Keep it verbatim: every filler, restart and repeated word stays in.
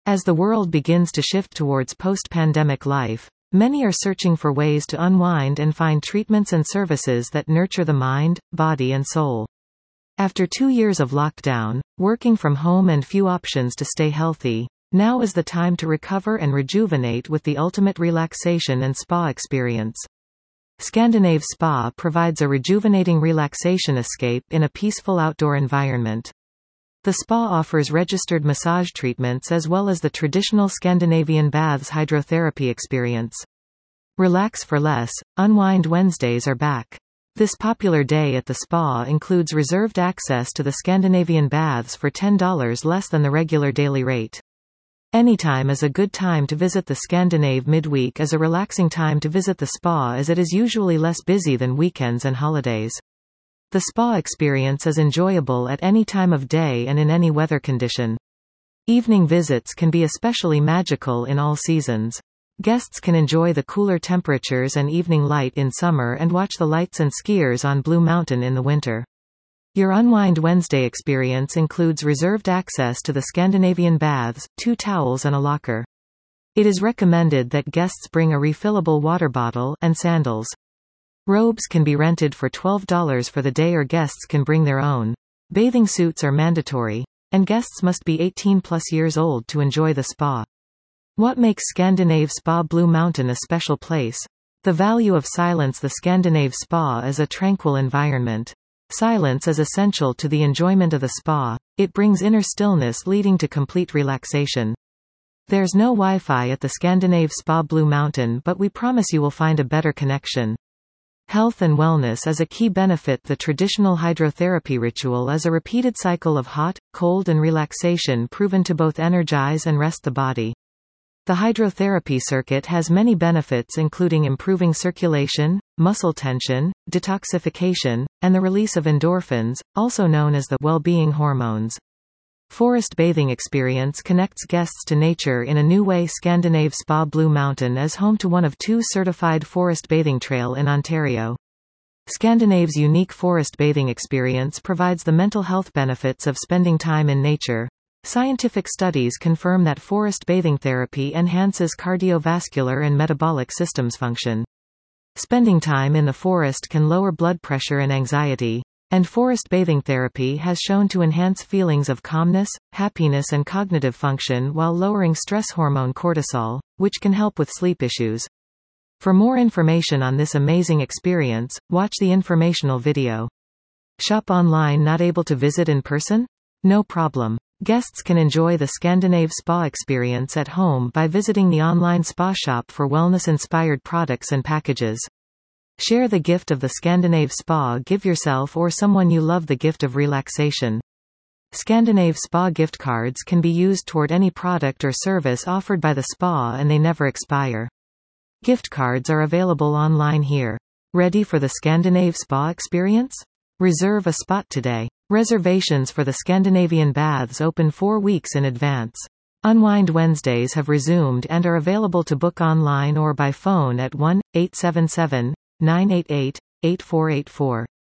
As the world begins to shift towards post-pandemic life, many are searching for ways to unwind and find treatments and services that nurture the mind, body and soul. After two years of lockdown, working from home and few options to stay healthy, now is the time to recover and rejuvenate with the ultimate relaxation and spa experience. Scandinave Spa provides a rejuvenating relaxation escape in a peaceful outdoor environment. The spa offers registered massage treatments as well as the traditional Scandinavian baths hydrotherapy experience. Relax for less, Unwind Wednesdays are back. This popular day at the spa includes reserved access to the Scandinavian baths for ten dollars less than the regular daily rate. Anytime is a good time to visit the Scandinave. Midweek is a relaxing time to visit the spa as it is usually less busy than weekends and holidays. The spa experience is enjoyable at any time of day and in any weather condition. Evening visits can be especially magical in all seasons. Guests can enjoy the cooler temperatures and evening light in summer and watch the lights and skiers on Blue Mountain in the winter. Your Unwind Wednesday experience includes reserved access to the Scandinavian baths, two towels and a locker. It is recommended that guests bring a refillable water bottle and sandals. Robes can be rented for twelve dollars for the day or guests can bring their own. Bathing suits are mandatory, and guests must be eighteen plus years old to enjoy the spa. What makes Scandinave Spa Blue Mountain a special place? The value of silence. The Scandinave Spa is a tranquil environment. Silence is essential to the enjoyment of the spa. It brings inner stillness leading to complete relaxation. There's no Wi-Fi at the Scandinave Spa Blue Mountain, but we promise you will find a better connection. Health and wellness is a key benefit. The traditional hydrotherapy ritual is a repeated cycle of hot, cold and relaxation proven to both energize and rest the body. The hydrotherapy circuit has many benefits including improving circulation, muscle tension, detoxification, and the release of endorphins, also known as the well-being hormones. Forest bathing experience connects guests to nature in a new way. Scandinave Spa Blue Mountain is home to one of two certified forest bathing trail in Ontario. Scandinave's unique forest bathing experience provides the mental health benefits of spending time in nature. Scientific studies confirm that forest bathing therapy enhances cardiovascular and metabolic systems function. Spending time in the forest can lower blood pressure and anxiety. And forest bathing therapy has shown to enhance feelings of calmness, happiness and cognitive function while lowering stress hormone cortisol, which can help with sleep issues. For more information on this amazing experience, watch the informational video. Shop online. Not able to visit in person? No problem. Guests can enjoy the Scandinave Spa experience at home by visiting the online spa shop for wellness-inspired products and packages. Share the gift of the Scandinave Spa. Give yourself or someone you love the gift of relaxation. Scandinave Spa gift cards can be used toward any product or service offered by the spa and they never expire. Gift cards are available online here. Ready for the Scandinave Spa experience? Reserve a spot today. Reservations for the Scandinavian baths open four weeks in advance. Unwind Wednesdays have resumed and are available to book online or by phone at one eight seven seven, nine eight eight, eight four eight four.